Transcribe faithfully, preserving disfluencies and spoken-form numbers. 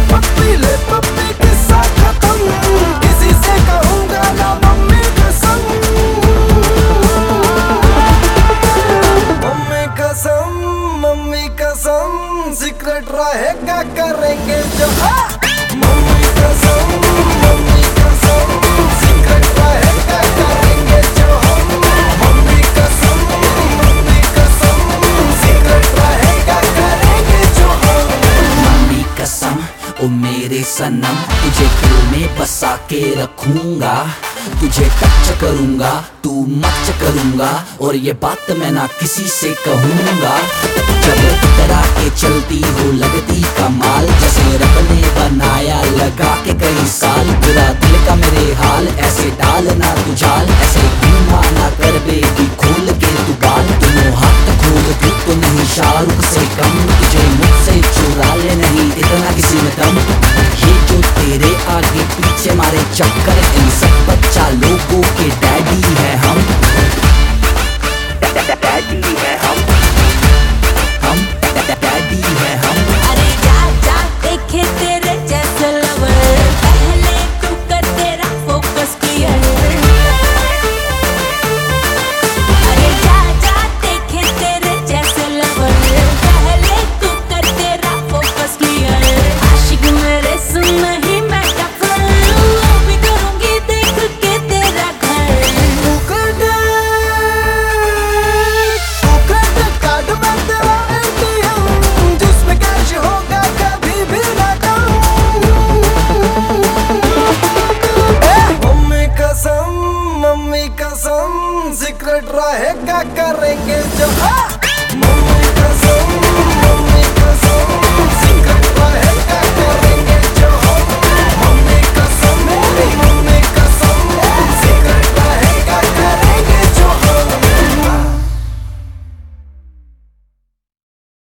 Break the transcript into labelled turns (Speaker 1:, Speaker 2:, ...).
Speaker 1: पप्पी ले पप्पी किस्सा खत्म, किसी से कहूंगा ना मम्मी कसम। मम्मी कसम मम्मी कसम, सीक्रेट रहेगा करेंगे जो मम्मी कसम मम्मी कसम, सीक्रेट रहेगा करेंगे जो हम। मम्मी कसम मम्मी कसम, सीक्रेट रहेगा करेंगे जो हम।
Speaker 2: मम्मी कसम ओ मेरे सनम, तुझे दिल में बसा के रखूंगा, तुझे टच करूंगा तू मच करूंगा, और ये बात मैं ना किसी से कहूंगा। जब इतरा के चल